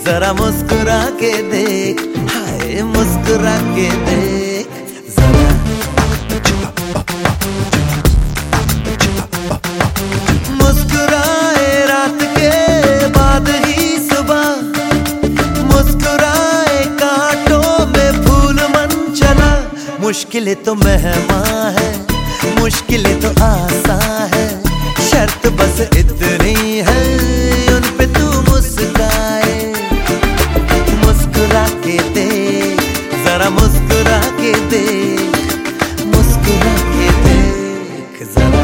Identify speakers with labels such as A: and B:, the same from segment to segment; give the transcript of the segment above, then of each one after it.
A: जरा मुस्कुरा के देख, हाय मुस्कुरा के देख जरा। मुस्कुराए रात के बाद ही सुबह, मुस्कुराए कांटों में फूल मन चला। मुश्किलें तो मेहमान है, मुश्किलें तो आसान है, शर्त बस इतनी है उन पे तू मुस्कुराए। मुस्कुरा के देख, जरा मुस्कुरा के देख, मुस्कुरा के देख जरा।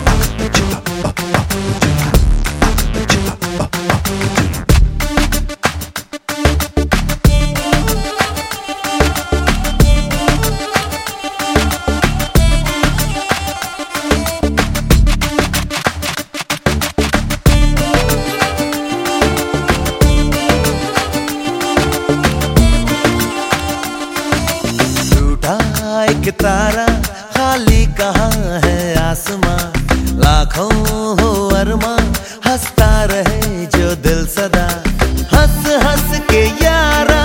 A: एक तारा खाली कहाँ है आसमां, लाखों हो अरमां, हंसता रहे जो दिल सदा। हंस हंस के यारा,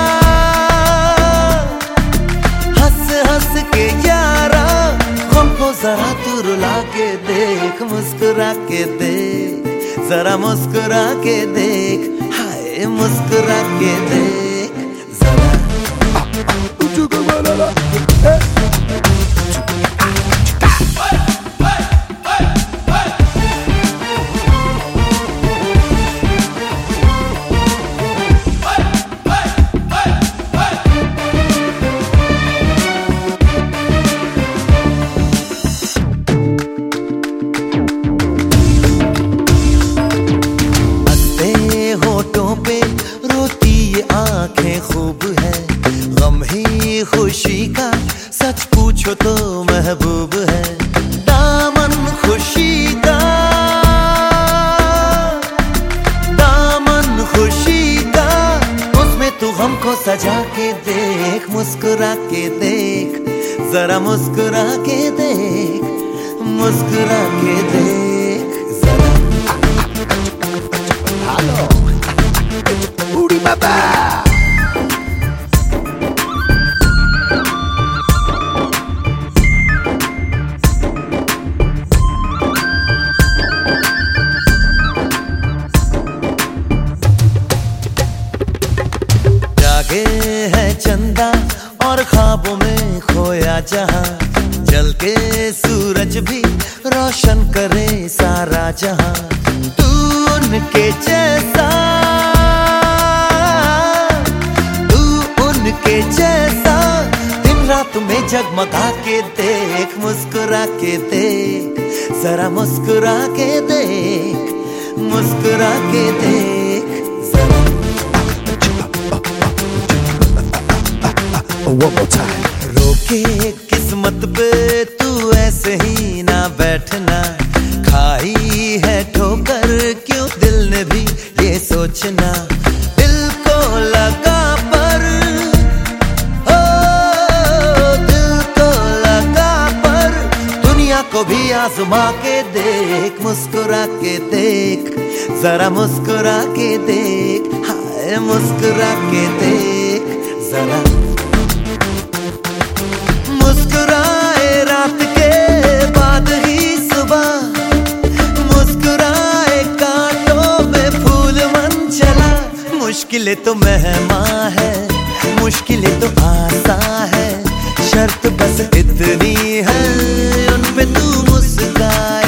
A: हंस हंस के यारा, हमको जरा तू रुला के देख, मुस्कुरा के देख, जरा मुस्कुरा के देख, हाय मुस्कुरा के देख जरा। होठों पे रोती ये आंखें खूब है, गम ही खुशी का सच पूछो तो महबूब है। दामन खुशी का, दामन खुशी का, उसमें तू हमको सजा के देख, मुस्कुरा के देख, जरा मुस्कुरा के देख, मुस्कुरा के देख जरा। हेलो बूढ़ी बाबा, जागे है चंदा और ख्वाबों में खोया जहां, जल के सूरज भी रोशन करे सारा जहां। तू उनके जैसा, तू उनके जैसा, दिन रात में जगमगा के देख, मुस्कुरा के देख, जरा मुस्कुरा के देख, मुस्कुरा के देख जरा। One more time. रोके किस्मत पे तू ऐसे ही ना बैठना, खाई है ठोकर क्यों दिल ने भी ये सोचना। दिल को लगा पर, ओ दिल को लगा पर, दुनिया को भी आजमा के देख, मुस्कुरा के देख, जरा मुस्कुरा के देख, हाय मुस्कुरा के देख जरा। मुस्कुराए रात के बाद ही सुबह, मुस्कुराए कांटों में फूल मन चला। मुश्किलें तो मेहमान है, मुश्किलें तो आसान है, शर्त बस इतनी है उन पे तू मुस्कुराए।